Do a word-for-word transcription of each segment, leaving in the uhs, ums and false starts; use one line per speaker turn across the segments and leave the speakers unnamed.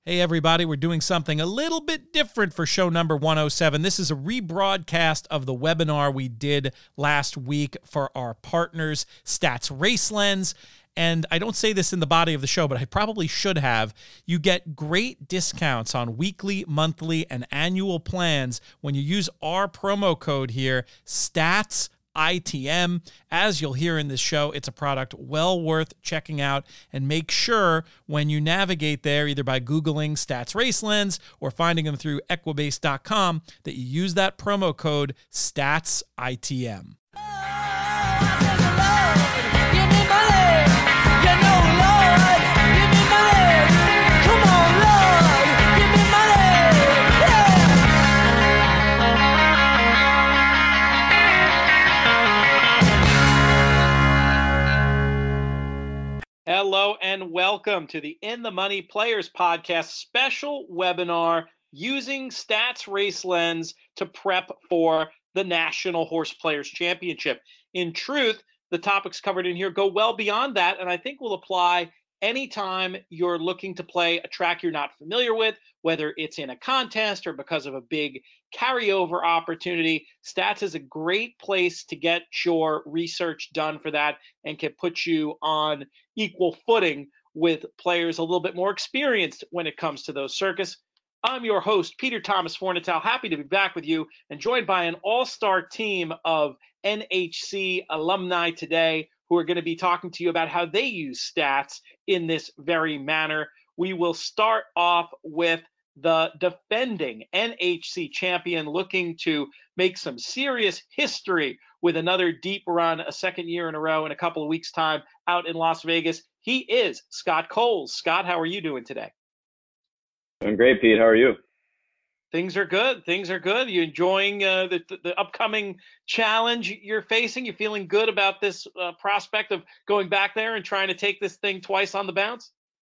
Hey everybody, we're doing something a little bit different for show number one oh seven. This is a rebroadcast of the webinar we did last week for our partners, Stats RaceLens. And I don't say this in the body of the show, but I probably should have. You get great discounts on weekly, monthly, and annual plans when you use our promo code here, Stats I T M. As you'll hear in this show, it's a product well worth checking out, and make sure when you navigate there, either by Googling Stats RaceLens or finding them through Equibase dot com, that you use that promo code Stats I T M.
Hello and welcome to the In the Money Players Podcast special webinar using Stats RaceLens to prep for the National Horse Players Championship. In truth, the topics covered in here go well beyond that, and I think will apply anytime you're looking to play a track you're not familiar with, whether it's in a contest or because of a big carryover opportunity. Stats is a great place to get your research done for that and can put you on equal footing with players a little bit more experienced when it comes to those circuits. I'm your host, Peter Thomas Fornatale, happy to be back with you and joined by an all-star team of N H C alumni today who are going to be talking to you about how they use stats in this very manner. We will start off with the defending N H C champion looking to make some serious history with another deep run, a second year in a row in a couple of weeks' time out in Las Vegas. He is Scott Coles. Scott, how are you doing today?
Doing great, Pete. How are you?
Things are good. Things are good. You enjoying uh, the, the upcoming challenge you're facing? You feeling good about this uh, prospect of going back there and trying to take this thing twice on the bounce?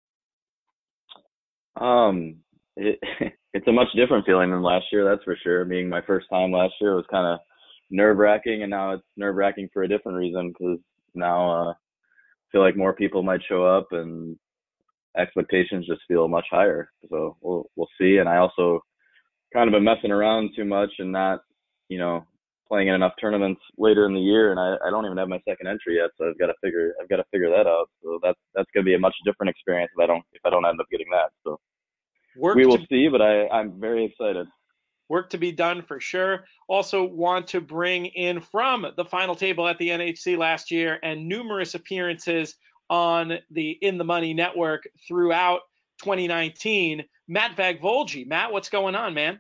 Um, it, it's a much different feeling than last year, that's for sure. Being my first time last year was kind of nerve-wracking, and now it's nerve-wracking for a different reason because now uh, I feel like more people might show up and expectations just feel much higher. So we'll we'll see. And I also kind of been messing around too much and not, you know, playing in enough tournaments later in the year, and I, I don't even have my second entry yet, so I've got to figure I've got to figure that out. So that's that's gonna be a much different experience if I don't if I don't end up getting that. So work we will to, see, but I I'm very excited.
Work to be done for sure. Also want to bring in from the final table at the N H C last year and numerous appearances on the In the Money Network throughout twenty nineteen, Matt Vagvolgi. Matt, what's going on, man?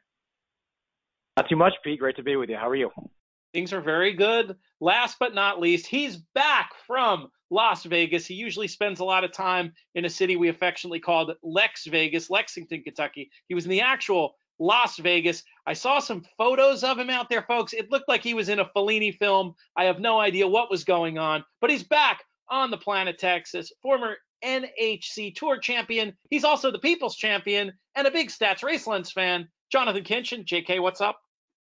Not too much, Pete. Great to be with you. How are you?
Things are very good. Last but not least, he's back from Las Vegas. He usually spends a lot of time in a city we affectionately called Lex Vegas, Lexington, Kentucky. He was in the actual Las Vegas. I saw some photos of him out there, folks. It looked like he was in a Fellini film. I have no idea what was going on, but he's back on the planet Texas, former N H C Tour champion. He's also the People's Champion and a big Stats RaceLens fan. Jonathan Kinchin. J K, what's up?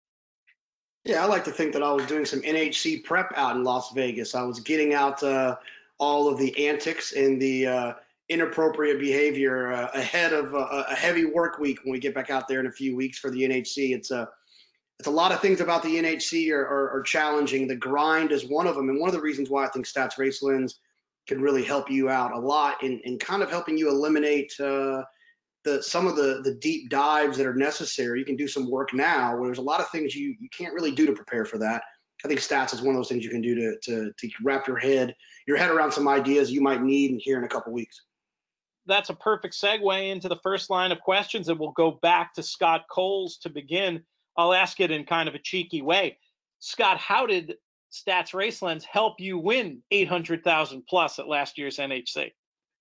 Yeah, I like to think that I was doing some N H C prep out in Las Vegas. I was getting out uh, all of the antics and the uh, inappropriate behavior uh, ahead of uh, a heavy work week when we get back out there in a few weeks for the N H C. It's a it's a lot of things about the N H C are, are, are challenging. The grind is one of them, and one of the reasons why I think Stats RaceLens can really help you out a lot in, in kind of helping you eliminate uh, the some of the the deep dives that are necessary. You can do some work now where there's a lot of things you, you can't really do to prepare for that. I think Stats is one of those things you can do to to, to wrap your head your head around some ideas you might need and here in a couple weeks.
That's a perfect segue into the first line of questions, and we'll go back to Scott Coles to begin. I'll ask it in kind of a cheeky way. Scott, how did Stats RaceLens help you win eight hundred thousand plus at last year's N H C?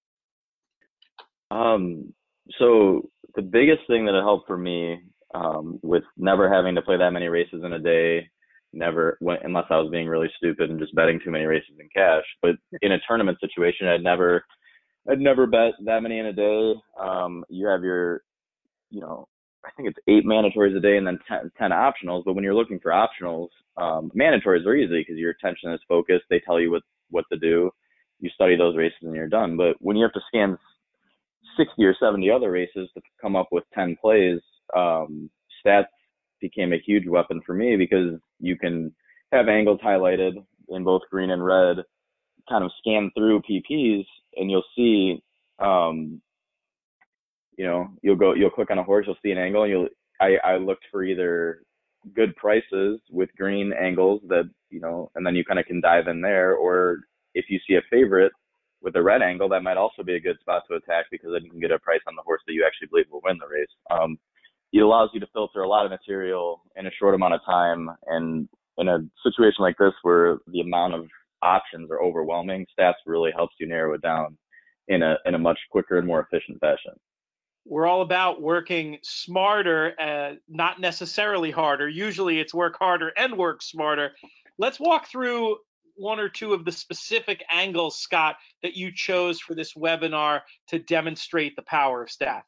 Um, so the biggest thing that helped for me um, with never having to play that many races in a day, never, unless I was being really stupid and just betting too many races in cash, but in a tournament situation, I'd never, I'd never bet that many in a day. Um, you have your, you know, I think it's eight mandatories a day and then ten, ten optionals. But when you're looking for optionals, um, mandatories are easy because your attention is focused. They tell you what, what to do. You study those races and you're done. But when you have to scan sixty or seventy other races to come up with ten plays, um, stats became a huge weapon for me because you can have angles highlighted in both green and red, kind of scan through P Ps, and you'll see, um, you know, you'll go, you'll click on a horse, you'll see an angle, and you'll, I, I looked for either good prices with green angles that, you know, and then you kind of can dive in there, or if you see a favorite with a red angle, that might also be a good spot to attack because then you can get a price on the horse that you actually believe will win the race. Um, it allows you to filter a lot of material in a short amount of time, and in a situation like this where the amount of options are overwhelming, stats really helps you narrow it down in a in a much quicker and more efficient fashion.
We're all about working smarter, uh, not necessarily harder. Usually it's work harder and work smarter. Let's walk through one or two of the specific angles, Scott, that you chose for this webinar to demonstrate the power of stats.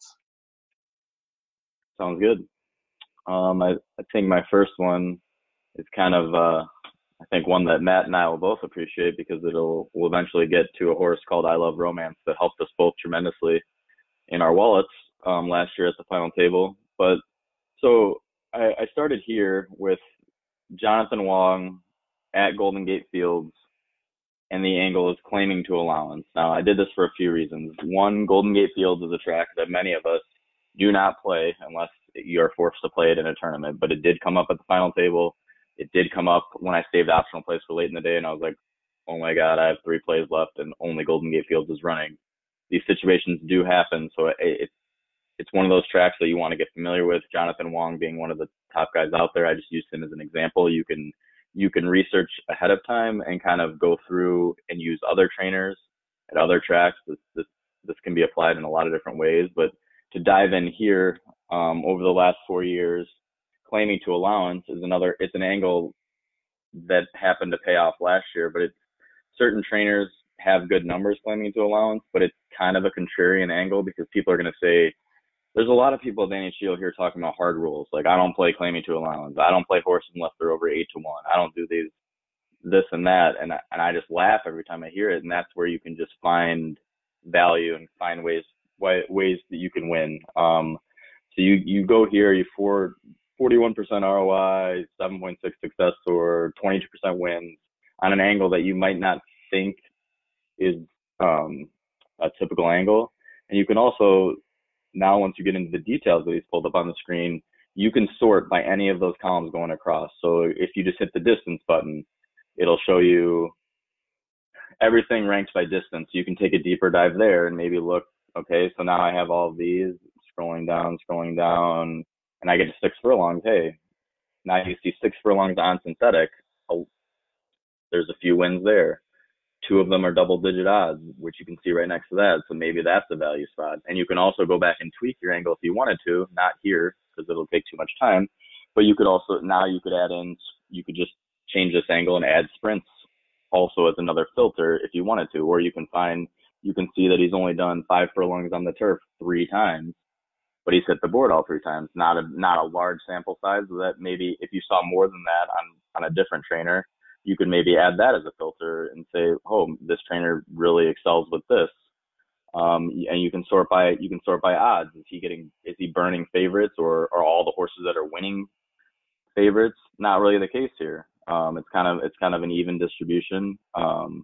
Sounds good. Um, I, I think my first one is kind of, uh, I think one that Matt and I will both appreciate because it'll will eventually get to a horse called I Love Romance that helped us both tremendously in our wallets um, last year at the final table. But so I, I started here with Jonathan Wong at Golden Gate Fields, and the angle is claiming to allowance. Now, I did this for a few reasons. One, Golden Gate Fields is a track that many of us do not play unless you are forced to play it in a tournament, but it did come up at the final table. It did come up when I saved optional plays for late in the day, and I was like, oh my God, I have three plays left and only Golden Gate Fields is running. These situations do happen, so it, it, it's one of those tracks that you want to get familiar with. Jonathan Wong being one of the top guys out there, I just used him as an example. You can you can research ahead of time and kind of go through and use other trainers at other tracks. This this, this can be applied in a lot of different ways, but to dive in here, um, over the last four years, claiming to allowance is another, it's an angle that happened to pay off last year, but it's certain trainers have good numbers claiming to allowance, but it's kind of a contrarian angle because people are going to say, there's a lot of people at the N H G L here talking about hard rules. Like, I don't play claiming to allowance. I don't play horses unless they're over eight to one. I don't do these, this and that. And I, and I just laugh every time I hear it. And that's where you can just find value and find ways, ways that you can win. Um, so you, you go here, you for forty-one percent R O I, seven point six success score, twenty-two percent wins on an angle that you might not think is um, a typical angle. And you can also, now once you get into the details that he's pulled up on the screen, you can sort by any of those columns going across. So if you just hit the distance button, it'll show you everything ranked by distance. You can take a deeper dive there and maybe look, okay, so now I have all of these, scrolling down, scrolling down, and I get to six furlongs. Hey, now you see six furlongs on synthetic. Oh, there's a few wins there. Two of them are double digit odds, which you can see right next to that. So maybe that's a value spot. And you can also go back and tweak your angle if you wanted to, not here because it'll take too much time, but you could also, now you could add in, you could just change this angle and add sprints also as another filter if you wanted to, or you can find, you can see that he's only done five furlongs on the turf three times, but he's hit the board all three times. Not a, not a large sample size, so that maybe if you saw more than that on, on a different trainer, you could maybe add that as a filter and say, oh, this trainer really excels with this. Um, and you can sort by, you can sort by odds. Is he getting, is he burning favorites, or are all the horses that are winning favorites? Not really the case here. Um, it's kind of, it's kind of an even distribution. Um,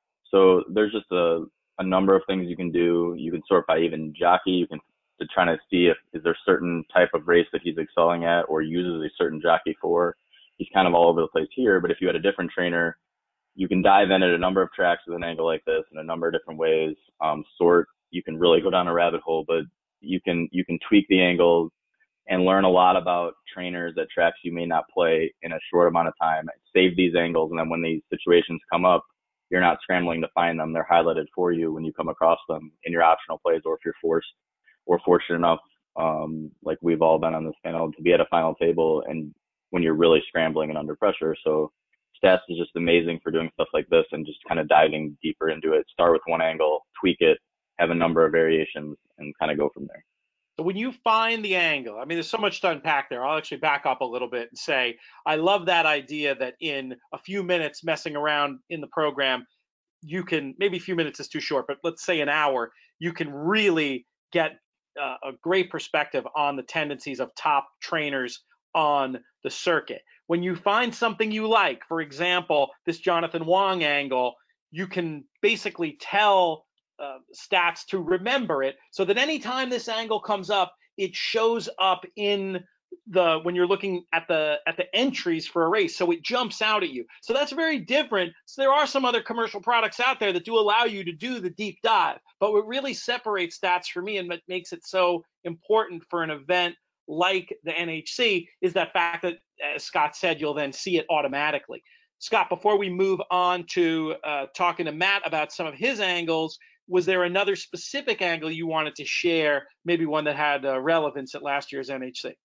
so there's just a, a number of things you can do. You can sort by even jockey. You can, to try to see if, is there certain type of race that he's excelling at or uses a certain jockey for. He's kind of all over the place here, but if you had a different trainer, you can dive in at a number of tracks with an angle like this in a number of different ways. Um, sort, you can really go down a rabbit hole, but you can, you can tweak the angles and learn a lot about trainers at tracks you may not play in a short amount of time. Save these angles, and then when these situations come up, you're not scrambling to find them. They're highlighted for you when you come across them in your optional plays, or if you're forced or fortunate enough, um, like we've all been on this panel, to be at a final table and when you're really scrambling and under pressure. So stats is just amazing for doing stuff like this and just kind of diving deeper into it. Start with one angle, tweak it, have a number of variations, and kind of go from there.
So when you find the angle, I mean, there's so much to unpack there. I'll actually back up a little bit and say, I love that idea that in a few minutes messing around in the program, you can, maybe a few minutes is too short, but let's say an hour, you can really get uh, a great perspective on the tendencies of top trainers on the circuit. When you find something you like, for example, this Jonathan Wong angle, you can basically tell uh, stats to remember it so that anytime this angle comes up, it shows up in the when you're looking at the at the entries for a race, so it jumps out at you. So that's very different. So there are some other commercial products out there that do allow you to do the deep dive, but what really separates stats for me and what makes it so important for an event like the N H C is that fact that, as Scott said, you'll then see it automatically. Scott, before we move on to uh, talking to Matt about some of his angles, was there another specific angle you wanted to share, maybe one that had uh, relevance at last year's N H C?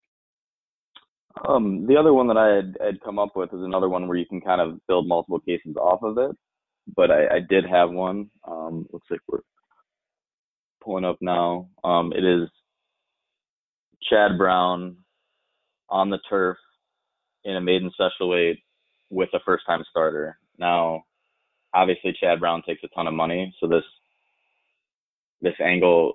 Um, the other one that I had, had come up with is another one where you can kind of build multiple cases off of it. But I, I did have one. Um, looks like we're pulling up now. Um, it is Chad Brown on the turf in a maiden special weight with a first-time starter. Now, obviously, Chad Brown takes a ton of money, so this this angle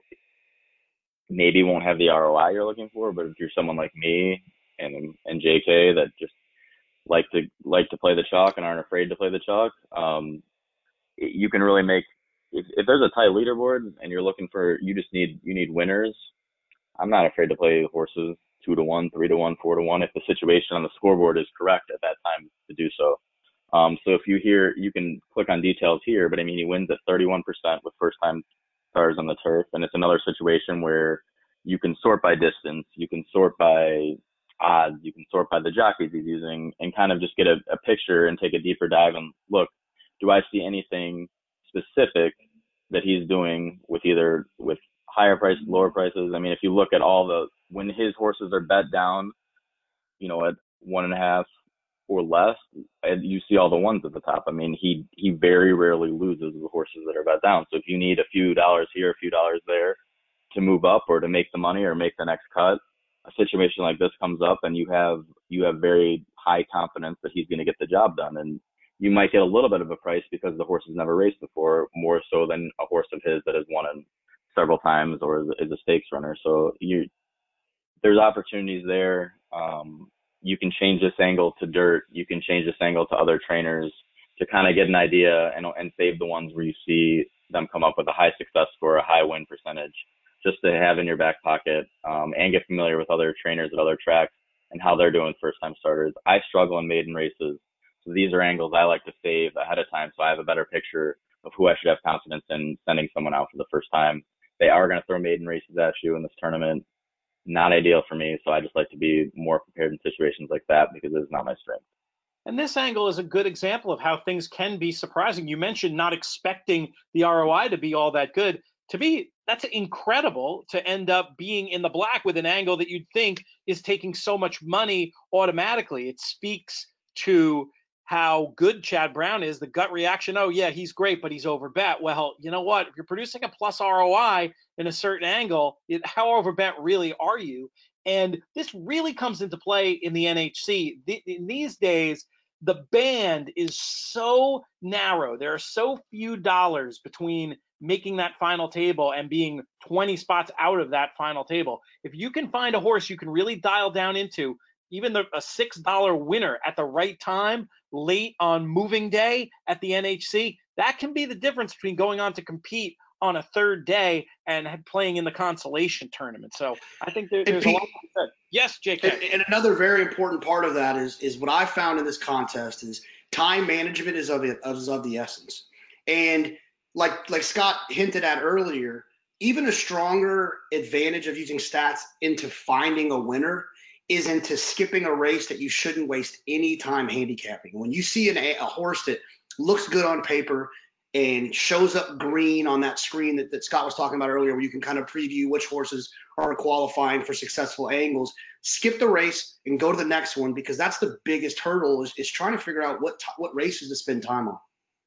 maybe won't have the R O I you're looking for. But if you're someone like me and and J K that just like to like to play the chalk and aren't afraid to play the chalk, um, you can really make. If, if there's a tight leaderboard and you're looking for, you just need you need winners. I'm not afraid to play horses two to one, three to one, four to one if the situation on the scoreboard is correct at that time to do so. Um, so if you hear, you can click on details here, but I mean, he wins at thirty-one percent with first time stars on the turf. And it's another situation where you can sort by distance, you can sort by odds, you can sort by the jockeys he's using, and kind of just get a, a picture and take a deeper dive and look, do I see anything specific that he's doing with either with higher prices, lower prices? I mean, if you look at all the, when his horses are bet down, you know, at one and a half or less, and you see all the ones at the top. I mean, he, he very rarely loses the horses that are bet down. So if you need a few dollars here, a few dollars there to move up or to make the money or make the next cut, a situation like this comes up and you have, you have very high confidence that he's going to get the job done. And you might get a little bit of a price because the horse has never raced before, more so than a horse of his that has won it several times or is a stakes runner. So you, there's opportunities there. Um, you can change this angle to dirt. You can change this angle to other trainers to kind of get an idea and, and save the ones where you see them come up with a high success score, a high win percentage, just to have in your back pocket, um, and get familiar with other trainers at other tracks and how they're doing first time starters. I struggle in maiden races. So these are angles I like to save ahead of time so I have a better picture of who I should have confidence in sending someone out for the first time. They are going to throw maiden races at you in this tournament. Not ideal for me, so I just like to be more prepared in situations like that because it's not my strength.
And this angle is a good example of how things can be surprising. You mentioned not expecting the R O I to be all that good. To me, that's incredible to end up being in the black with an angle that you'd think is taking so much money automatically. It speaks to how good Chad Brown is, the gut reaction, oh yeah, he's great, but he's overbet. Well, you know what? If you're producing a plus R O I in a certain angle, it, how overbet really are you? And this really comes into play in the N H C. The, in these days, the band is so narrow. There are so few dollars between making that final table and being twenty spots out of that final table. If you can find a horse you can really dial down into, even the, a six dollar winner at the right time, late on moving day at the N H C, that can be the difference between going on to compete on a third day and playing in the consolation tournament. So I think there, there's Pete, a lot to be said. Yes, J K.
And, and another very important part of that is is what I found in this contest is time management is of, it, is of the essence. And like like Scott hinted at earlier, even a stronger advantage of using stats into finding a winner is into skipping a race that you shouldn't waste any time handicapping. When you see an, a horse that looks good on paper and shows up green on that screen that, that Scott was talking about earlier, where you can kind of preview which horses are qualifying for successful angles, skip the race and go to the next one, because that's the biggest hurdle is, is trying to figure out what what races to spend time on.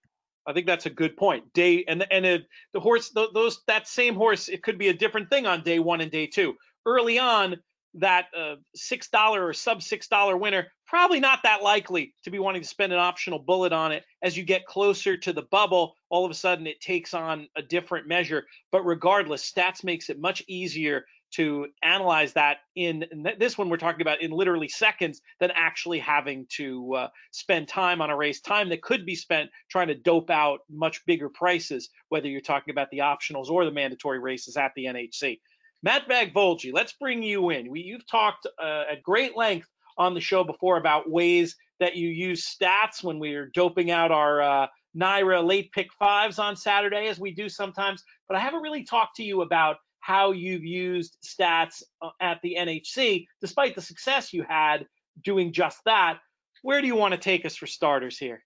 I think that's a good point. Day and and it, the horse, those that same horse, it could be a different thing on day one and day two. Early on, that uh, six dollar or sub six dollar winner, probably not that likely to be wanting to spend an optional bullet on it. As you get closer to the bubble, all of a sudden it takes on a different measure. But regardless, Stats makes it much easier to analyze that in, in this one we're talking about in literally seconds than actually having to uh, spend time on a race, time that could be spent trying to dope out much bigger prices, whether you're talking about the optionals or the mandatory races at the N H C. Matt Bagvolgi, let's bring you in. We, you've talked uh, at great length on the show before about ways that you use Stats when we're doping out our uh, Naira late pick fives on Saturday, as we do sometimes, but I haven't really talked to you about how you've used Stats at the N H C, despite the success you had doing just that. Where do you want to take us for starters here?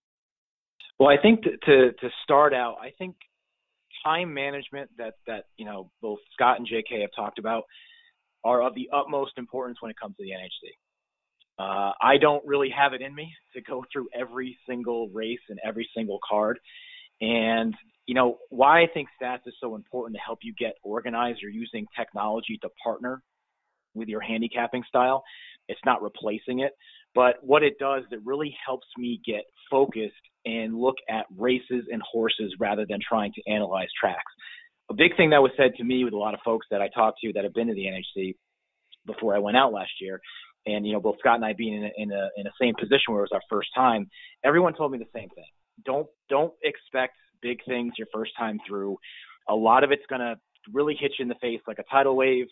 Well, I think to, to, to start out, I think time management that, that, you know, both Scott and J K have talked about are of the utmost importance when it comes to the N H C. Uh, I don't really have it in me to go through every single race and every single card. And, you know, why I think Stats is so important to help you get organized. You're using technology to partner with your handicapping style. It's not replacing it. But what it does, it really helps me get focused and look at races and horses rather than trying to analyze tracks. A big thing that was said to me with a lot of folks that I talked to that have been to the N H C before I went out last year, and, you know, both Scott and I being in a, in a, in a same position where it was our first time, everyone told me the same thing. Don't, don't expect big things your first time through. A lot of it's going to really hit you in the face like a tidal wave.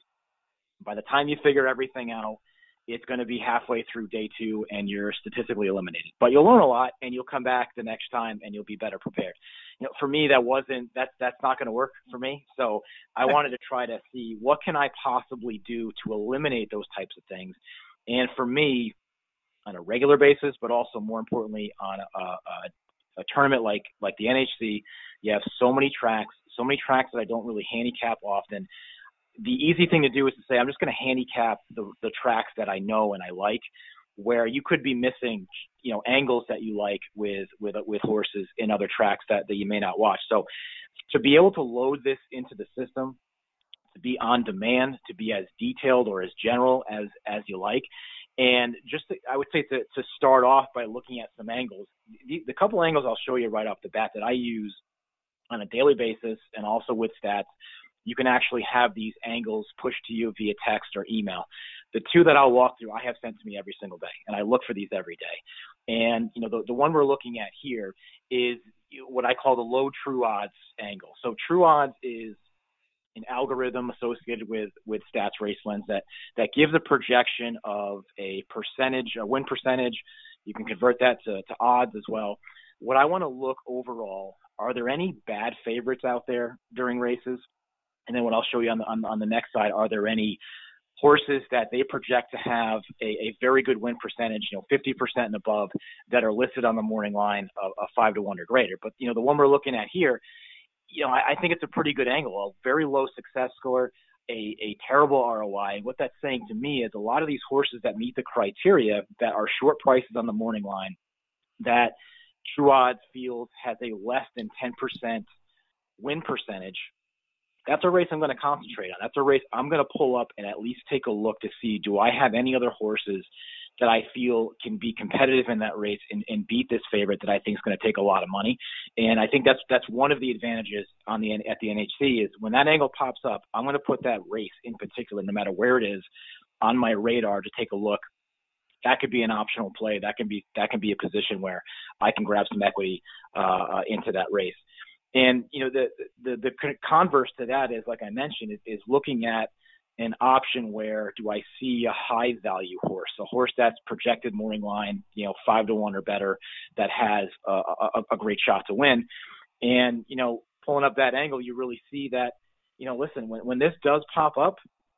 By the time you figure everything out, it's going to be halfway through day two and you're statistically eliminated. But you'll learn a lot and you'll come back the next time and you'll be better prepared. You know, for me, that wasn't, that's, that's not going to work for me. So I wanted to try to see what can I possibly do to eliminate those types of things. And for me, on a regular basis, but also more importantly on a, a, a tournament like, like the N H C, you have so many tracks, so many tracks that I don't really handicap often. The easy thing to do is to say, I'm just going to handicap the, the tracks that I know and I like, where you could be missing, you know, angles that you like with, with, with horses in other tracks that, that you may not watch. So to be able to load this into the system, to be on demand, to be as detailed or as general as, as you like. And just, to, I would say to, to start off by looking at some angles, the, the couple angles I'll show you right off the bat that I use on a daily basis and also with Stats, you can actually have these angles pushed to you via text or email. The two that I'll walk through, I have sent to me every single day, and I look for these every day. And, you know, the, the one we're looking at here is what I call the low true odds angle. So true odds is an algorithm associated with, with Stats RaceLens that, that gives a projection of a percentage, a win percentage. You can convert that to, to odds as well. What I want to look overall, are there any bad favorites out there during races? And then what I'll show you on the, on, on the next side, are there any horses that they project to have a, a very good win percentage, you know, fifty percent and above, that are listed on the morning line of a five to one or greater? But, you know, the one we're looking at here, you know, I, I think it's a pretty good angle, a very low success score, a, a terrible R O I. What that's saying to me is a lot of these horses that meet the criteria that are short prices on the morning line, that True Odds feels has a less than ten percent win percentage, that's a race I'm going to concentrate on. That's a race I'm going to pull up and at least take a look to see, do I have any other horses that I feel can be competitive in that race and, and beat this favorite that I think is going to take a lot of money. And I think that's that's one of the advantages on the at the N H C is when that angle pops up, I'm going to put that race in particular, no matter where it is, on my radar to take a look. That could be an optional play. That can be that can be a position where I can grab some equity uh, into that race. And, you know, the, the, the converse to that is, like I mentioned, is, is looking at an option where do I see a high value horse, a horse that's projected morning line, you know, five to one or better, that has a, a, a great shot to win. And, you know, pulling up that angle, you really see that, you know, listen, when, when this does pop up,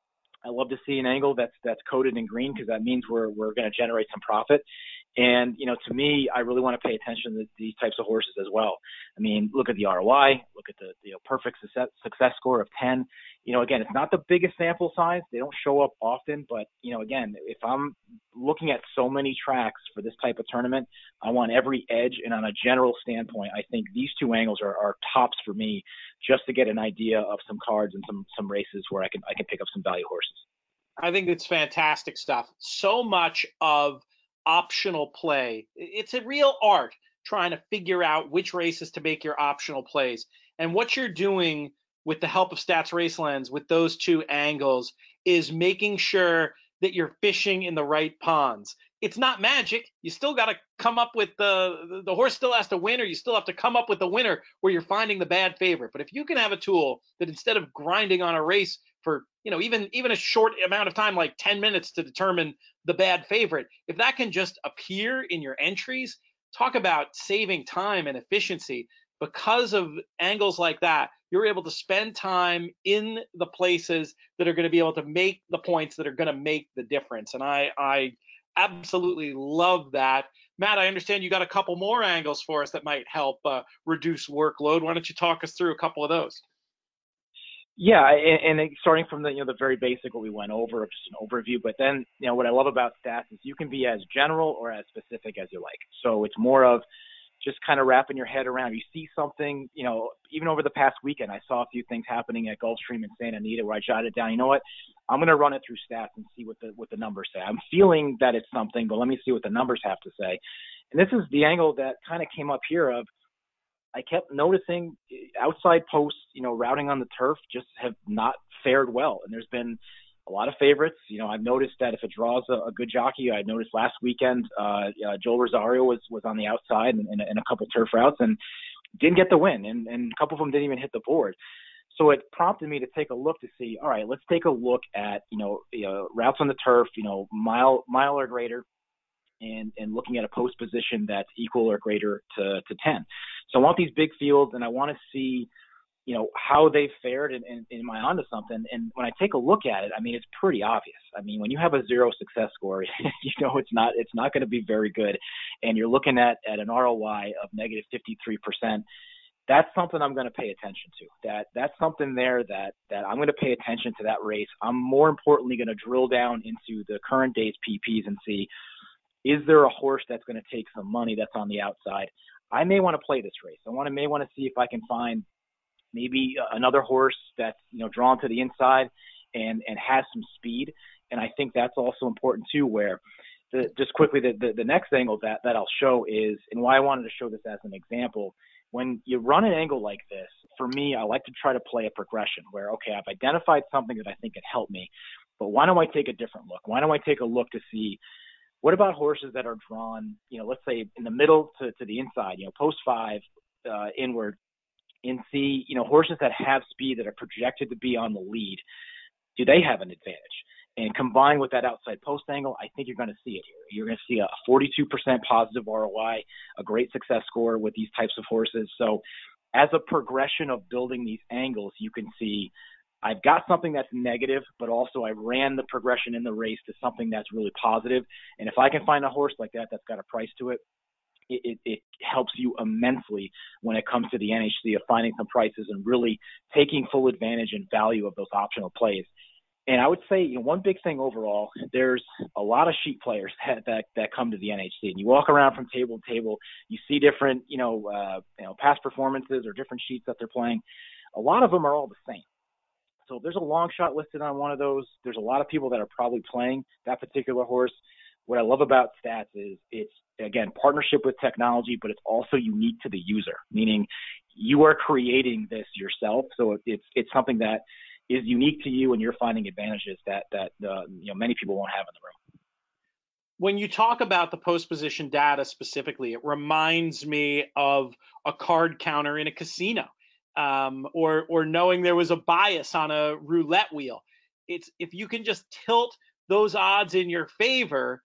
I love to see an angle that's, that's coated in green, because that means we're, we're going to generate some profit. And, you know, to me, I really want to pay attention to these types of horses as well. I mean, look at the R O I, look at the, you know, perfect success, success score of ten. You know, again, it's not the biggest sample size. They don't show up often, but, you know, again, if I'm looking at so many tracks for this type of tournament, I want every edge. And on a general standpoint, I think these two angles are, are tops for me, just to get an idea of some cards and some, some races where I can, I can pick up some value horses.
I think it's fantastic stuff. So much of optional play. It's a real art trying to figure out which races to make your optional plays. And what you're doing with the help of Stats Racelens with those two angles is making sure that you're fishing in the right ponds. It's not magic. You still got to come up with the the horse still has to win, or you still have to come up with the winner where you're finding the bad favorite. But if you can have a tool that instead of grinding on a race for, you know, even even a short amount of time, like ten minutes to determine the bad favorite, if that can just appear in your entries, talk about saving time and efficiency. Because of angles like that, you're able to spend time in the places that are going to be able to make the points that are going to make the difference. And I, I absolutely love that. Matt, I understand you got a couple more angles for us that might help uh, reduce workload. Why don't you talk us through a couple of those?
Yeah, and, and starting from the you know the very basic what we went over, just an overview. But then you know what I love about stats is you can be as general or as specific as you like. So it's more of just kind of wrapping your head around. You see something, you know, even over the past weekend, I saw a few things happening at Gulfstream and Santa Anita where I jotted down, you know what, I'm going to run it through stats and see what the what the numbers say. I'm feeling that it's something, but let me see what the numbers have to say. And this is the angle that kind of came up here of I kept noticing outside posts, you know, routing on the turf just have not fared well. And there's been a lot of favorites. You know, I've noticed that if it draws a, a good jockey, I noticed last weekend, uh, uh, Joel Rosario was, was on the outside in, in, in a couple turf routes and didn't get the win. And, and a couple of them didn't even hit the board. So it prompted me to take a look to see, all right, let's take a look at, you know, you know routes on the turf, you know, mile, mile or greater, and, and looking at a post position that's equal or greater to, to ten. So I want these big fields and I want to see, you know, how they fared and, and, and am I onto something? And when I take a look at it, I mean, it's pretty obvious. I mean, when you have a zero success score, you know, it's not, it's not going to be very good. And you're looking at, at an R O I of negative fifty-three percent. That's something I'm going to pay attention to. That that's something there that, that I'm going to pay attention to that race. I'm more importantly going to drill down into the current day's P Ps and see, is there a horse that's going to take some money that's on the outside? I may want to play this race. I want to may want to see if I can find maybe another horse that's, you know, drawn to the inside and, and has some speed. And I think that's also important too, where the, just quickly, the, the, the next angle that, that I'll show is, and why I wanted to show this as an example, when you run an angle like this, for me, I like to try to play a progression where, okay, I've identified something that I think can help me, but why don't I take a different look? Why don't I take a look to see, what about horses that are drawn, you know, let's say in the middle to, to the inside, you know, post five, uh, inward, and see, you know, horses that have speed that are projected to be on the lead, do they have an advantage? And combined with that outside post angle, I think you're going to see it here. You're going to see a forty-two percent positive R O I, a great success score with these types of horses. So as a progression of building these angles, you can see I've got something that's negative, but also I ran the progression in the race to something that's really positive. And if I can find a horse like that that's got a price to it, It, it, it helps you immensely when it comes to the N H C of finding some prices and really taking full advantage and value of those optional plays. And I would say, you know, one big thing overall, there's a lot of sheet players that, that, that come to the N H C, and you walk around from table to table, you see different, you know, uh, you know, past performances or different sheets that they're playing. A lot of them are all the same. So if there's a long shot listed on one of those, there's a lot of people that are probably playing that particular horse. What I love about stats is it's, again, partnership with technology, but it's also unique to the user, meaning you are creating this yourself. So it's it's something that is unique to you, and you're finding advantages that that uh, you know many people won't have in the room.
When you talk about the post position data specifically, it reminds me of a card counter in a casino, um, or or knowing there was a bias on a roulette wheel. It's if you can just tilt those odds in your favor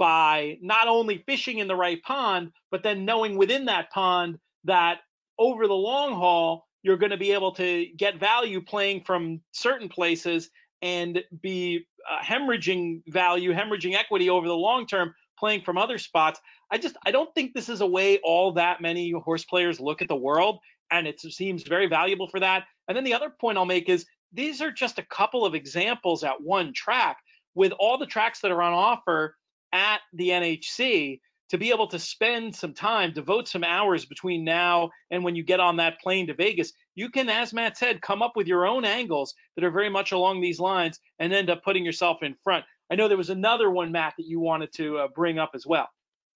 by not only fishing in the right pond, but then knowing within that pond that over the long haul, you're going to be able to get value playing from certain places and be uh, hemorrhaging value, hemorrhaging equity over the long term, playing from other spots. I just, I don't think this is a way all that many horse players look at the world, and it seems very valuable for that. And then the other point I'll make is these are just a couple of examples at one track. With all the tracks that are on offer at the N H C, to be able to spend some time, devote some hours between now and when you get on that plane to Vegas, you can, as Matt said, come up with your own angles that are very much along these lines and end up putting yourself in front. I know there was another one, Matt, that you wanted to uh, bring up as well.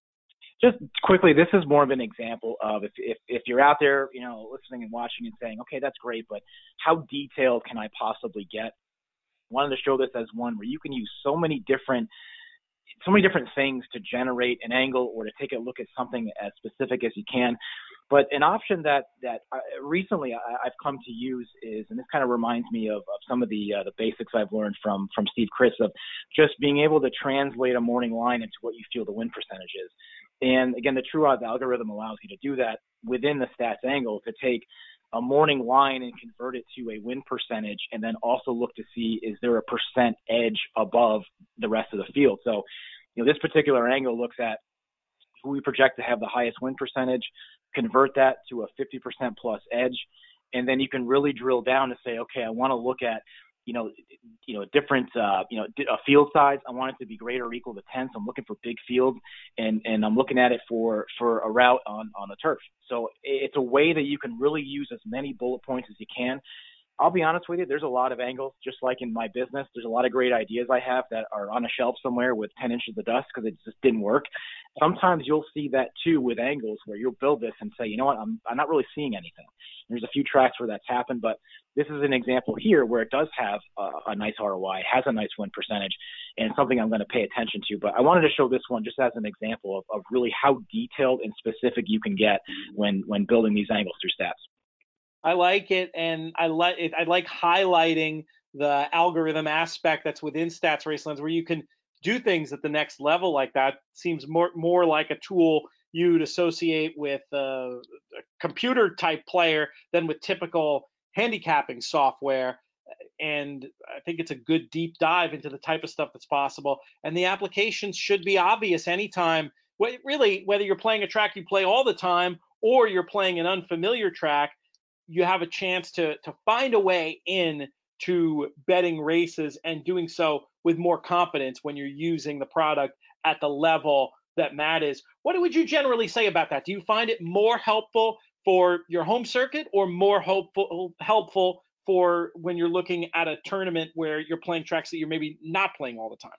Just quickly, this is more of an example of if, if if you're out there, you know, listening and watching and saying, okay, that's great, but how detailed can I possibly get? I wanted to show this as one where you can use so many different so many different things to generate an angle or to take a look at something as specific as you can. But an option that that I, recently I, I've come to use is, and this kind of reminds me of, of some of the uh, the basics I've learned from from Steve Chris of just being able to translate a morning line into what you feel the win percentage is. And again, the True Odds algorithm allows you to do that within the stats angle, to take a morning line and convert it to a win percentage, and then also look to see, is there a percent edge above the rest of the field? So, you know, this particular angle looks at who we project to have the highest win percentage, convert that to a fifty percent plus edge, and then you can really drill down to say, okay, I want to look at, you know, you know, different, uh, you know, a field size. I want it to be greater or equal to ten. So I'm looking for big fields, and, and I'm looking at it for, for a route on, on the turf. So it's a way that you can really use as many bullet points as you can. I'll be honest with you, there's a lot of angles, just like in my business. There's a lot of great ideas I have that are on a shelf somewhere with ten inches of dust because it just didn't work. Sometimes you'll see that too with angles where you'll build this and say, you know what, I'm I'm not really seeing anything. There's a few tracks where that's happened, but this is an example here where it does have a, a nice R O I, has a nice win percentage, and it's something I'm going to pay attention to. But I wanted to show this one just as an example of, of really how detailed and specific you can get when when building these angles through stats.
I like it, and I like it. I like highlighting the algorithm aspect that's within Stats Racelands, where you can do things at the next level like that. Seems more more like a tool you'd associate with uh, a computer type player than with typical handicapping software. And I think it's a good deep dive into the type of stuff that's possible. And the applications should be obvious anytime. Really, whether you're playing a track you play all the time or you're playing an unfamiliar track, you have a chance to to find a way in to betting races and doing so with more confidence when you're using the product at the level that Matt is. What would you generally say about that? Do you find it more helpful for your home circuit or more hopeful, helpful for when you're looking at a tournament where you're playing tracks that you're maybe not playing all the time?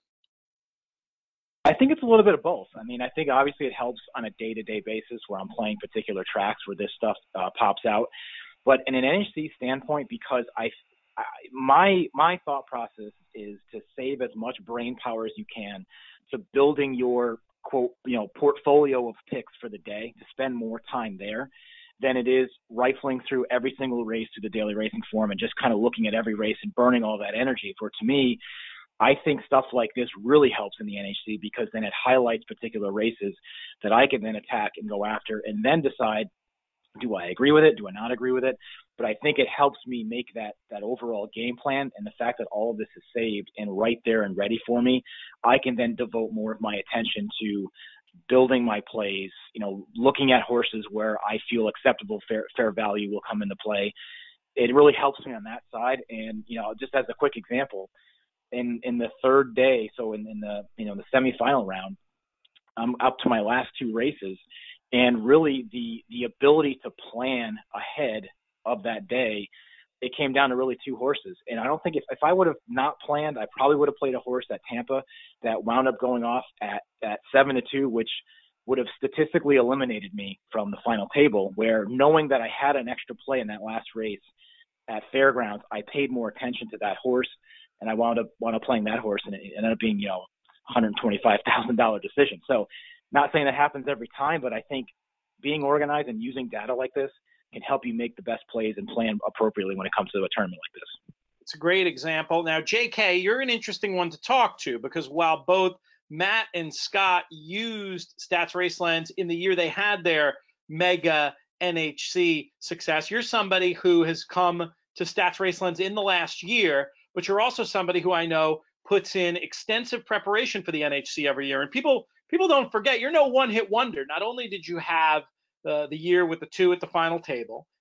I think it's a little bit of both. I mean, I think obviously it helps on a day-to-day basis where I'm playing particular tracks where this stuff uh, pops out. But in an N H C standpoint, because I, I my my thought process is to save as much brain power as you can to building your quote you know portfolio of picks for the day, to spend more time there than it is rifling through every single race through the daily racing form and just kind of looking at every race and burning all that energy. For to me, I think stuff like this really helps in the N H C because then it highlights particular races that I can then attack and go after and then decide, do I agree with it? Do I not agree with it? But I think it helps me make that that overall game plan, and the fact that all of this is saved and right there and ready for me, I can then devote more of my attention to building my plays, you know, looking at horses where I feel acceptable fair, fair value will come into play. It really helps me on that side. And, you know, just as a quick example, in, in the third day, so in, in the, you know, the semifinal round, I'm up to my last two races. And really the, the ability to plan ahead of that day, it came down to really two horses. And I don't think if, if I would have not planned, I probably would have played a horse at Tampa that wound up going off at, at seven to two, which would have statistically eliminated me from the final table, where knowing that I had an extra play in that last race at Fairgrounds, I paid more attention to that horse, and I wound up, wound up playing that horse, and it ended up being, you know, one hundred twenty-five thousand dollars decision. So not saying that happens every time, but I think being organized and using data like this can help you make the best plays and plan appropriately when it comes to a tournament like this.
It's a great example. Now, J K, you're an interesting one to talk to because while both Matt and Scott used Stats Racelands in the year they had their mega N H C success, you're somebody who has come to Stats Racelands in the last year, but you're also somebody who I know puts in extensive preparation for the N H C every year. And people people don't forget, you're no one-hit wonder. Not only did you have uh, the year with the two at the final table,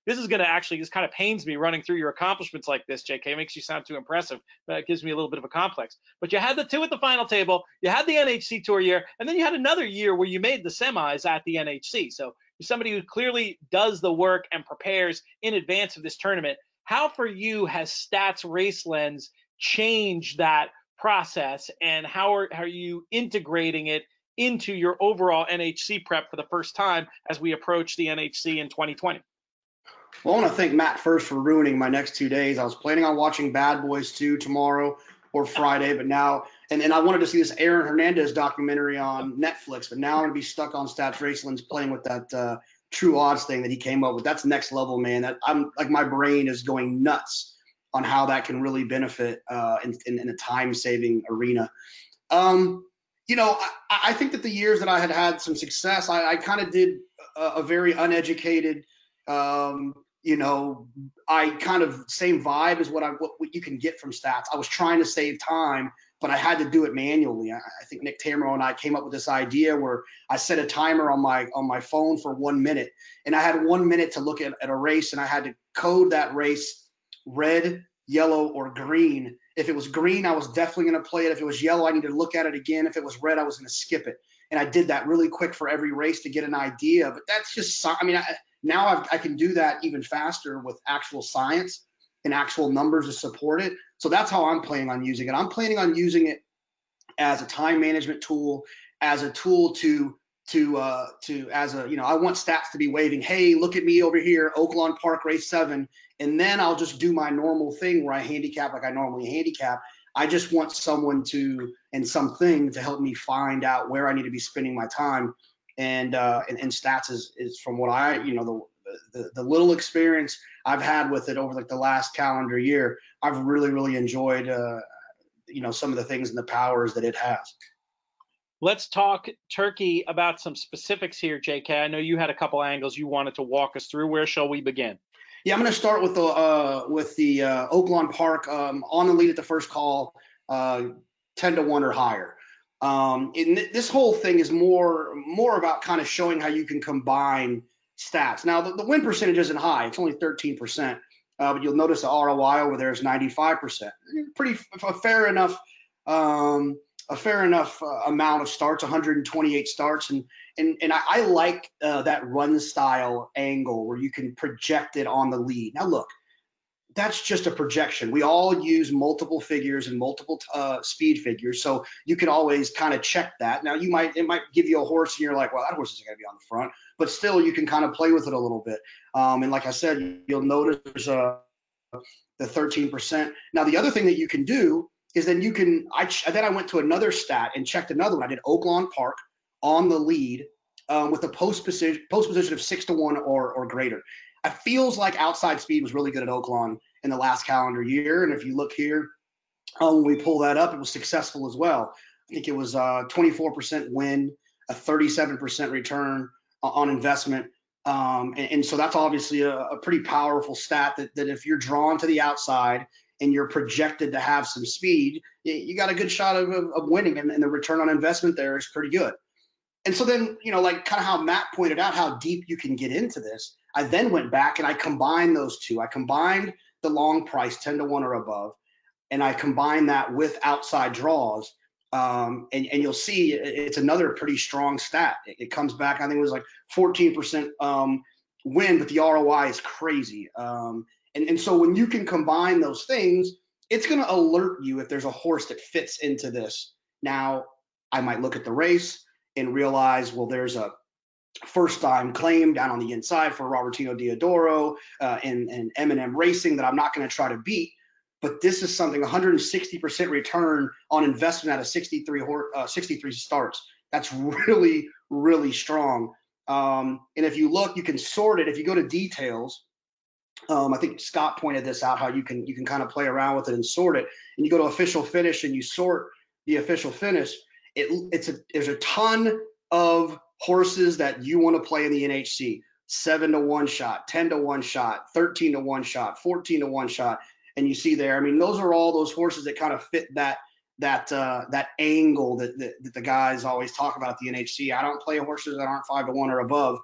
this is going to actually, this kind of pains me running through your accomplishments like this, J K. It makes you sound too impressive. That gives me a little bit of a complex. But you had the two at the final table, you had the N H C Tour year, and then you had another year where you made the semis at the N H C. So you're somebody who clearly does the work and prepares in advance of this tournament. How for you has Stats RaceLens changed that process, and how are, how are you integrating it into your overall N H C prep for the first time as we approach the N H C in twenty twenty?
Well, I want to thank Matt first for ruining my next two days. I was planning on watching Bad Boys two tomorrow or Friday, but now, and, and I wanted to see this Aaron Hernandez documentary on Netflix, but now I'm going to be stuck on Stats RaceLens playing with that uh, True Odds thing that he came up with. That's next level, man. That I'm like, my brain is going nuts on how that can really benefit uh, in, in, in a time-saving arena. Um, you know, I, I think that the years that I had had some success, I, I kind of did a, a very uneducated, um, you know, I kind of same vibe as what I what, what you can get from Stats. I was trying to save time, but I had to do it manually. I, I think Nick Tamero and I came up with this idea where I set a timer on my on my phone for one minute, and I had one minute to look at, at a race, and I had to code that race red, yellow, or green. If it was green, I was definitely going to play it. If it was yellow, I needed to look at it again. If it was red, I was going to skip it. And I did that really quick for every race to get an idea. But that's just, I mean, I, now I've, I can do that even faster with actual science and actual numbers to support it. So that's how I'm planning on using it. I'm planning on using it as a time management tool, as a tool to, to, uh, to, as a, you know, I want Stats to be waving, hey, look at me over here, Oaklawn Park race seven. And then I'll just do my normal thing where I handicap like I normally handicap. I just want someone to, and something to help me find out where I need to be spending my time. And, uh, and, and Stats is, is from what I, you know, the, the, the little experience I've had with it over like the last calendar year, I've really, really enjoyed, uh, you know, some of the things and the powers that it has.
Let's talk Turkey about some specifics here, J K. I know you had a couple angles you wanted to walk us through. Where shall we begin?
Yeah, I'm going to start with the uh, with the uh, Oaklawn Park um, on the lead at the first call, uh, ten to one or higher. Um, and th- this whole thing is more more about kind of showing how you can combine stats. Now, the, the win percentage isn't high; it's only thirteen percent. Uh, but you'll notice the R O I over there is ninety-five percent. Pretty a fair enough. Um, a fair enough uh, amount of starts, one hundred twenty-eight starts. And and and I, I like uh, that run style angle where you can project it on the lead. Now, look, that's just a projection. We all use multiple figures and multiple uh, speed figures. So you can always kind of check that. Now, you might it might give you a horse and you're like, well, that horse is going to be on the front. But still, you can kind of play with it a little bit. Um, and like I said, you'll notice there's uh, the thirteen percent. Now, the other thing that you can do is then you can, I then I went to another stat and checked another one. I did Oaklawn Park on the lead um, with a post position, post position of six to one or, or greater. It feels like outside speed was really good at Oaklawn in the last calendar year. And if you look here, um, when we pull that up, it was successful as well. I think it was uh, twenty-four percent win, a thirty-seven percent return on investment. Um, and, and so that's obviously a, a pretty powerful stat that, that if you're drawn to the outside and you're projected to have some speed, you got a good shot of, of, of winning, and, and the return on investment there is pretty good. And so then, you know, like kind of how Matt pointed out how deep you can get into this, I then went back and I combined those two. I combined the long price, ten to one or above, and I combined that with outside draws. Um, and, and you'll see it's another pretty strong stat. It, it comes back, I think it was like fourteen percent um, win, but the R O I is crazy. Um, And, and so when you can combine those things, it's going to alert you if there's a horse that fits into this. Now, I might look at the race and realize, well, there's a first time claim down on the inside for Robertino Diodoro uh, and, and M and M Racing that I'm not going to try to beat. But this is something, one hundred sixty percent return on investment out of sixty-three, uh, sixty-three starts. That's really, really strong. Um, and if you look, you can sort it. If you go to details, Um, I think Scott pointed this out, how you can you can kind of play around with it and sort it. And you go to official finish and you sort the official finish. It, it's a there's a ton of horses that you want to play in the N H C. Seven to one shot, ten to one shot, thirteen to one shot, fourteen to one shot. And you see there, I mean, those are all those horses that kind of fit that that uh, that angle that, that that the guys always talk about at the N H C. I don't play horses that aren't five to one or above.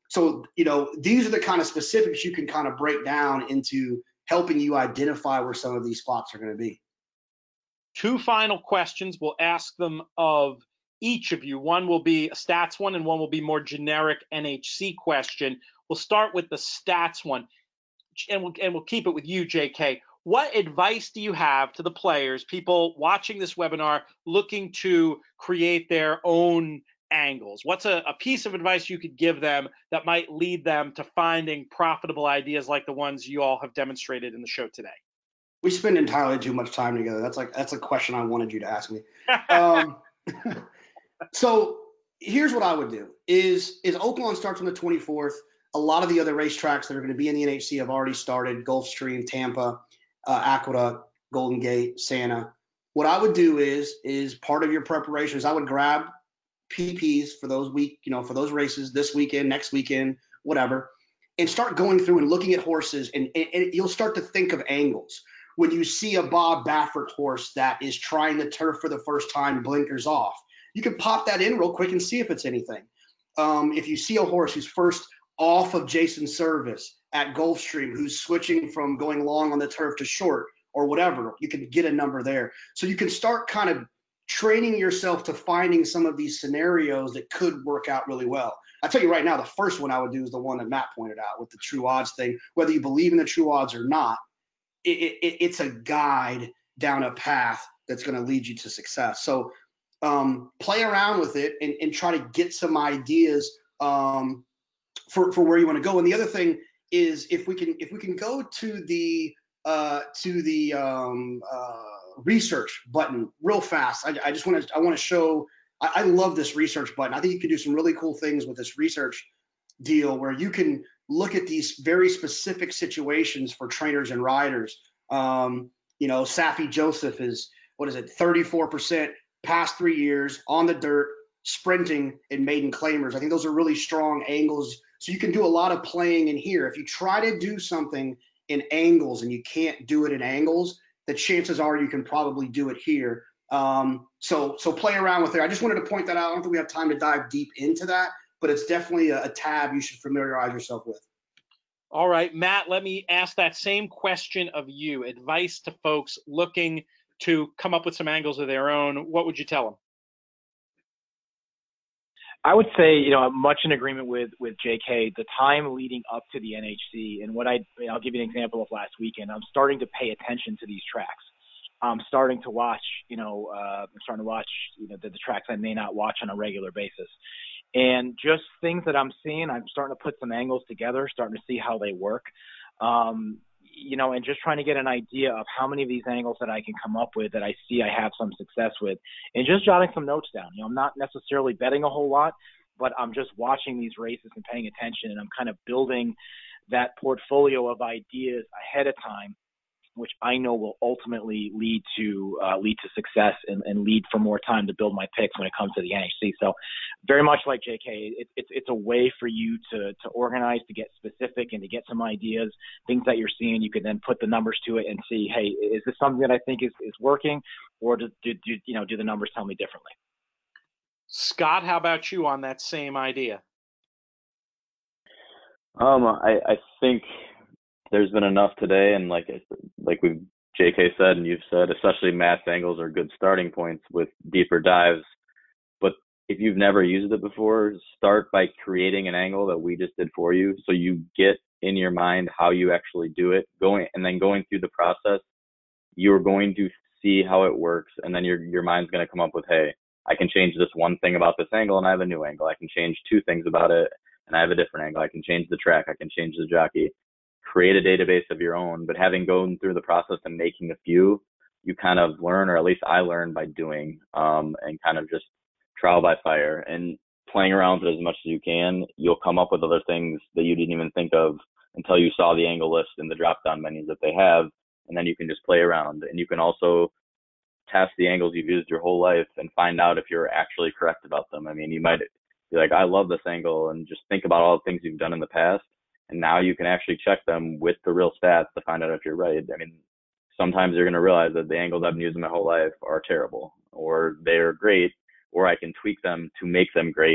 So, you know, these are the kind of specifics you can kind of break down into helping you identify where some of these spots are going to be.
Two final questions. We'll ask them of each of you. One will be a stats one, and one will be more generic N H C question. We'll start with the stats one, and we'll, and we'll keep it with you, J K. What advice do you have to the players, people watching this webinar, looking to create their own angles? What's a, a piece of advice you could give them that might lead them to finding profitable ideas like the ones you all have demonstrated in the show today?
We spend entirely too much time together. That's like that's a question I wanted you to ask me. Um, so here's what I would do: is is Oaklawn starts on the twenty-fourth. A lot of the other racetracks that are going to be in the N H C have already started: Gulfstream, Tampa, uh, Aqueduct, Golden Gate, Santa. What I would do is is part of your preparation is I would grab P Ps for those week, you know, for those races this weekend, next weekend, whatever, and start going through and looking at horses, and, and, and you'll start to think of angles. When you see a Bob Baffert horse that is trying the turf for the first time, blinkers off, you can pop that in real quick and see if it's anything. Um, if you see a horse who's first off of Jason Service at Gulfstream, who's switching from going long on the turf to short or whatever, you can get a number there. So you can start kind of training yourself to finding some of these scenarios that could work out really well. I'll tell you right now, the first one I would do is the one that Matt pointed out with the true odds thing. Whether you believe in the true odds or not, It, it, it's a guide down a path that's going to lead you to success. So um, play around with it and, and try to get some ideas um, for, for where you want to go. And the other thing is if we can if we can go to the uh, to the um, uh, research button real fast. I, I just want to I want to show. I, I love this research button. I think you can do some really cool things with this research deal where you can look at these very specific situations for trainers and riders. Um, you know, Safi Joseph is, what is it, thirty-four percent past three years on the dirt, sprinting in maiden claimers. I think those are really strong angles. So you can do a lot of playing in here. If you try to do something in angles and you can't do it in angles, the chances are you can probably do it here. Um, so, so play around with it. I just wanted to point that out. I don't think we have time to dive deep into that, but it's definitely a, a tab you should familiarize yourself with.
All right, Matt, let me ask that same question of you. Advice to folks looking to come up with some angles of their own. What would you tell them?
I would say, you know, I'm much in agreement with, with J K, the time leading up to the N H C. And what I, I'll give you an example of last weekend. I'm starting to pay attention to these tracks. I'm starting to watch, you know, uh, I'm starting to watch, you know, the, the tracks I may not watch on a regular basis. And just things that I'm seeing, I'm starting to put some angles together, starting to see how they work, um, you know, and just trying to get an idea of how many of these angles that I can come up with that I see I have some success with, and just jotting some notes down. You know, I'm not necessarily betting a whole lot, but I'm just watching these races and paying attention, and I'm kind of building that portfolio of ideas ahead of time, which I know will ultimately lead to uh, lead to success and, and lead for more time to build my picks when it comes to the N H C. So very much like J K, it, it's it's a way for you to to organize, to get specific, and to get some ideas, things that you're seeing. You can then put the numbers to it and see, hey, is this something that I think is, is working, or do, do, do you know do the numbers tell me differently?
Scott, how about you on that same idea?
Um, I I think there's been enough today, and like like we J K said and you've said, especially math angles are good starting points with deeper dives. But if you've never used it before, start by creating an angle that we just did for you, so you get in your mind how you actually do it. Going and then going through the process, you're going to see how it works, and then your your mind's going to come up with, hey, I can change this one thing about this angle, and I have a new angle. I can change two things about it, and I have a different angle. I can change the track. I can change the jockey. Create a database of your own, but having gone through the process and making a few, you kind of learn, or at least I learned by doing, um, and kind of just trial by fire and playing around with it as much as you can. You'll come up with other things that you didn't even think of until you saw the angle list and the drop-down menus that they have, and then you can just play around. And you can also test the angles you've used your whole life and find out if you're actually correct about them. I mean, you might be like, I love this angle, and just think about all the things you've done in the past. And now you can actually check them with the real stats to find out if you're right. I mean, sometimes you're going to realize that the angles I've been using my whole life are terrible, or they're great, or I can tweak them to make them great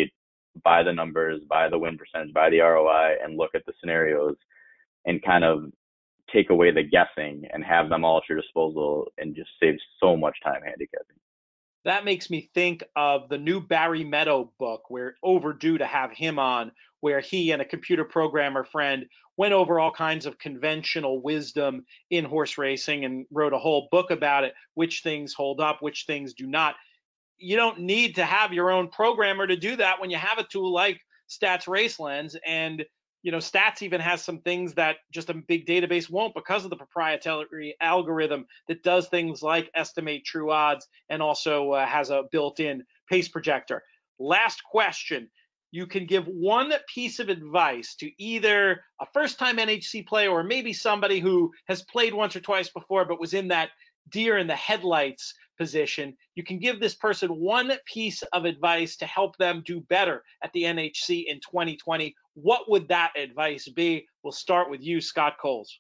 by the numbers, by the win percentage, by the R O I, and look at the scenarios and kind of take away the guessing and have them all at your disposal, and just save so much time handicapping.
That makes me think of the new Barry Meadow book. We're overdue to have him on, where he and a computer programmer friend went over all kinds of conventional wisdom in horse racing and wrote a whole book about it, which things hold up, which things do not. You don't need to have your own programmer to do that when you have a tool like Stats RaceLens. And you know, Stats even has some things that just a big database won't, because of the proprietary algorithm that does things like estimate true odds, and also uh, has a built-in pace projector. Last question. You can give one piece of advice to either a first-time N H C player, or maybe somebody who has played once or twice before but was in that deer in the headlights position. You can give this person one piece of advice to help them do better at the N H C in twenty twenty. What would that advice be? We'll start with you, Scott Coles.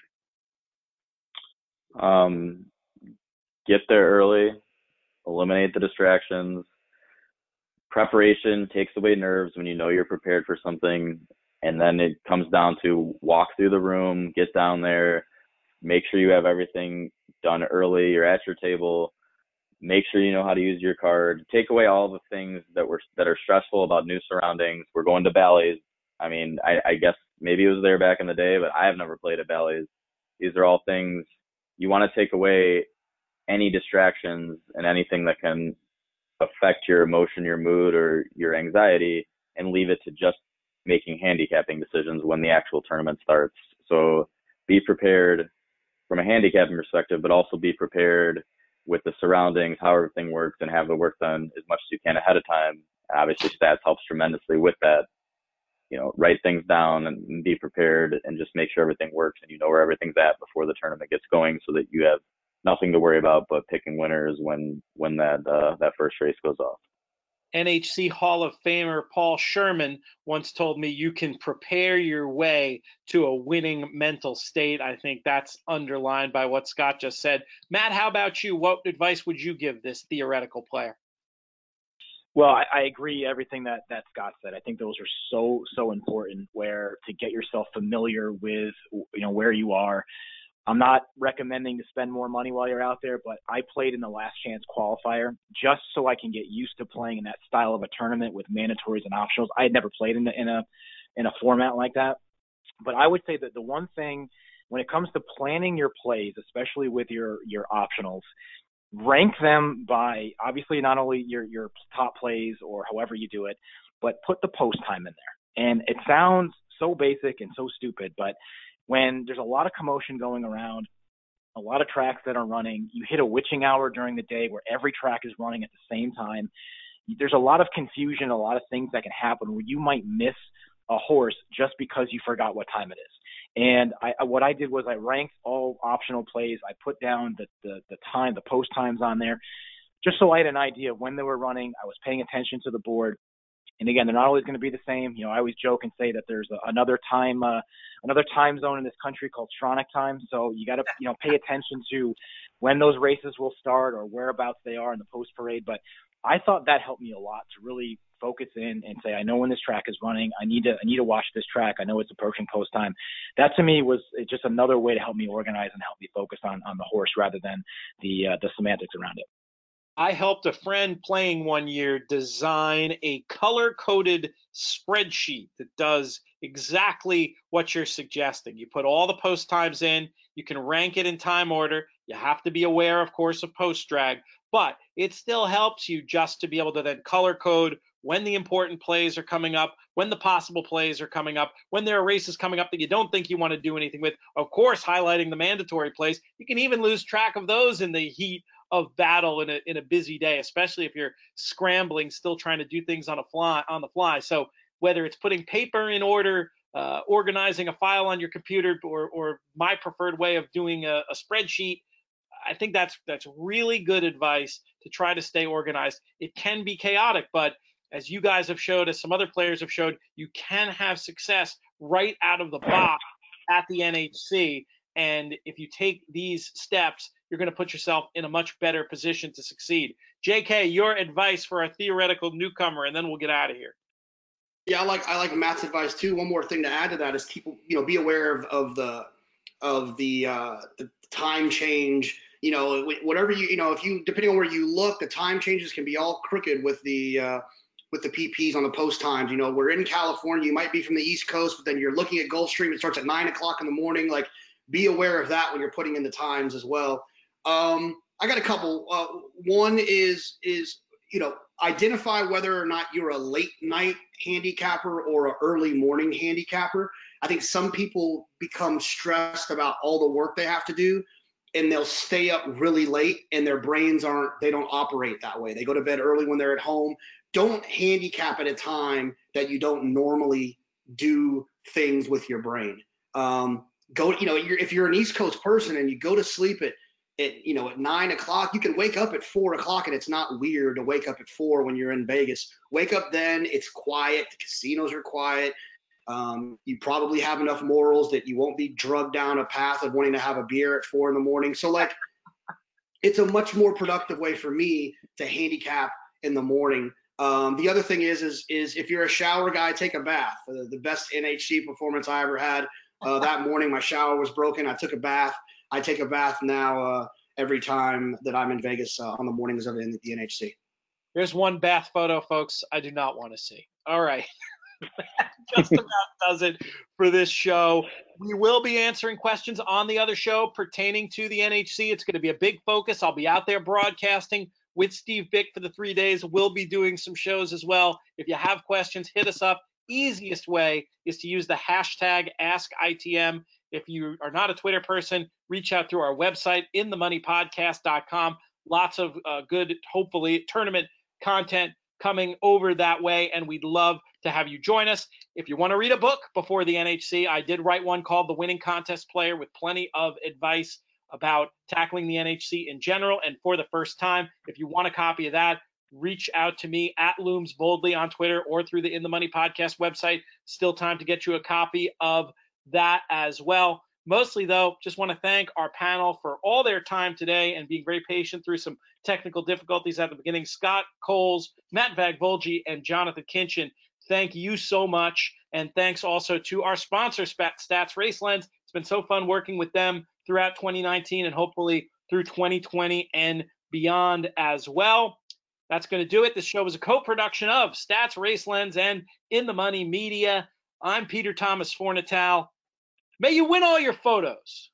Um, get there early, eliminate the distractions. Preparation takes away nerves when you know you're prepared for something, and then it comes down to walk through the room, get down there, make sure you have everything done early. You're at your table. Make sure you know how to use your card. Take away all the things that were that are stressful about new surroundings. We're going to Bally's. I mean, I, I guess maybe it was there back in the day, but I have never played at Bally's. These are all things you want to take away, any distractions and anything that can affect your emotion, your mood, or your anxiety, and leave it to just making handicapping decisions when the actual tournament starts. So be prepared from a handicapping perspective, but also be prepared with the surroundings, how everything works, and have the work done as much as you can ahead of time. Obviously, Stats helps tremendously with that. You know, write things down and be prepared, and just make sure everything works and you know where everything's at before the tournament gets going, so that you have nothing to worry about but picking winners when when that uh, that first race goes off.
N H C Hall of Famer Paul Sherman once told me you can prepare your way to a winning mental state. I think that's underlined by what Scott just said. Matt, how about you? What advice would you give this theoretical player?
Well, I, I agree everything that, that Scott said. I think those are so, so important, where to get yourself familiar with, you know, where you are. I'm not recommending to spend more money while you're out there, but I played in the last chance qualifier just so I can get used to playing in that style of a tournament with mandatories and optionals. I had never played in, the, in a in a format like that. But I would say that the one thing when it comes to planning your plays, especially with your, your optionals, rank them by obviously not only your, your top plays or however you do it, but put the post time in there. And it sounds so basic and so stupid, but when there's a lot of commotion going around, a lot of tracks that are running, you hit a witching hour during the day where every track is running at the same time. There's a lot of confusion, a lot of things that can happen where you might miss a horse just because you forgot what time it is. And I, what I did was I ranked all optional plays. I put down the, the, the time, the post times on there, just so I had an idea of when they were running. I was paying attention to the board. And again, they're not always going to be the same. You know, I always joke and say that there's a, another time, uh, another time zone in this country called Stronach time. So you got to, you know, pay attention to when those races will start or whereabouts they are in the post parade. But I thought that helped me a lot to really focus in and say, I know when this track is running. I need to, I need to watch this track. I know it's approaching post time. That to me was just another way to help me organize and help me focus on, on the horse rather than the, uh, the semantics around it.
I helped a friend playing one year design a color-coded spreadsheet that does exactly what you're suggesting. You put all the post times in, you can rank it in time order. You have to be aware, of course, of post drag, but it still helps you just to be able to then color code when the important plays are coming up, when the possible plays are coming up, when there are races coming up that you don't think you want to do anything with. Of course, highlighting the mandatory plays. You can even lose track of those in the heat of battle in a in a busy day, especially if you're scrambling, still trying to do things on a fly on the fly. So whether it's putting paper in order, uh, organizing a file on your computer, or or my preferred way of doing a, a spreadsheet, I think that's that's really good advice to try to stay organized. It can be chaotic, but as you guys have showed, as some other players have showed, you can have success right out of the box at the N H C. And if you take these steps, you're going to put yourself in a much better position to succeed. J K, your advice for a theoretical newcomer, and then we'll get out of here.
Yeah, I like I like Matt's advice too. One more thing to add to that is people, you know, be aware of, of the of the uh, the time change. You know, whatever you you know, if you depending on where you look, the time changes can be all crooked with the uh, with the P Ps on the post times. You know, we're in California. You might be from the East Coast, but then you're looking at Gulfstream. It starts at nine o'clock in the morning. Like, be aware of that when you're putting in the times as well. Um, I got a couple. Uh, one is is you know, identify whether or not you're a late night handicapper or an early morning handicapper. I think some people become stressed about all the work they have to do, and they'll stay up really late, and their brains aren't, they don't operate that way. They go to bed early when they're at home. Don't handicap at a time that you don't normally do things with your brain. Um, go, you know, you're, if you're an East Coast person and you go to sleep at, at, you know, at nine o'clock, you can wake up at four o'clock, and it's not weird to wake up at four when you're in Vegas. Wake up then, it's quiet, the casinos are quiet. Um, you probably have enough morals that you won't be drugged down a path of wanting to have a beer at four in the morning. So like, it's a much more productive way for me to handicap in the morning. Um, the other thing is, is, is if you're a shower guy, take a bath. Uh, the best N H C performance I ever had uh, that morning, my shower was broken. I took a bath. I take a bath now uh, every time that I'm in Vegas uh, on the mornings of the, the N H C.
Here's one bath photo, folks, I do not want to see. All right. That just about does it for this show. We will be answering questions on the other show pertaining to the N H C. It's going to be a big focus. I'll be out there broadcasting with Steve Bick for the three days. We'll be doing some shows as well. If you have questions, hit us up. Easiest way is to use the hashtag Ask I T M. If you are not a Twitter person, reach out through our website, in the money podcast dot com. Lots of uh, good, hopefully, tournament content coming over that way, and we'd love to have you join us. If you want to read a book before the N H C, I did write one called The Winning Contest Player with plenty of advice about tackling the N H C in general and for the first time. If you want a copy of that, reach out to me at Looms Boldly on Twitter or through the In the Money Podcast website. Still time to get you a copy of that as well. Mostly, though, just want to thank our panel for all their time today and being very patient through some technical difficulties at the beginning. Scott Coles, Matt Vagvolgi, and Jonathan Kinchin, thank you so much. And thanks also to our sponsor, Stats Racelens. It's been so fun working with them throughout twenty nineteen and hopefully through twenty twenty and beyond as well. That's going to do it. This show is a co-production of Stats Racelens and In the Money Media. I'm Peter Thomas Fornatale. May you win all your photos.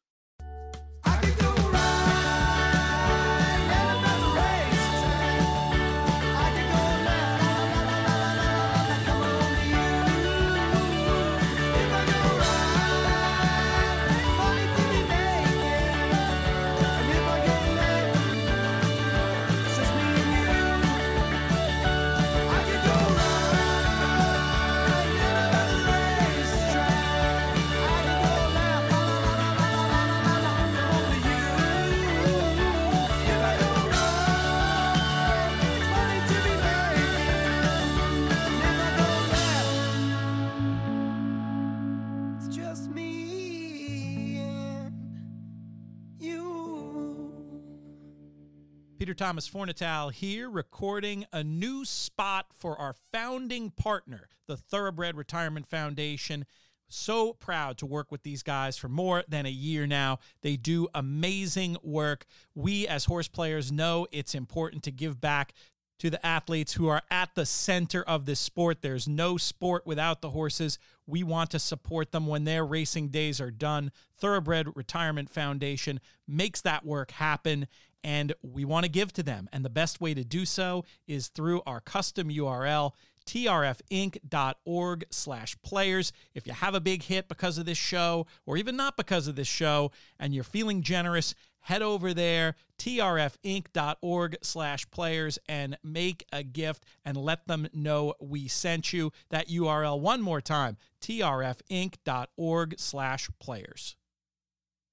Peter Thomas Fornatale here, recording a new spot for our founding partner, the Thoroughbred Retirement Foundation. So proud to work with these guys for more than a year now. They do amazing work. We as horse players know it's important to give back to the athletes who are at the center of this sport. There's no sport without the horses. We want to support them when their racing days are done. Thoroughbred Retirement Foundation makes that work happen, and we want to give to them. And the best way to do so is through our custom U R L, T R F inc dot org slash players. If you have a big hit because of this show, or even not because of this show, and you're feeling generous, head over there, T R F inc dot org slash players, and make a gift and let them know we sent you. That U R L one more time, T R F inc dot org slash players.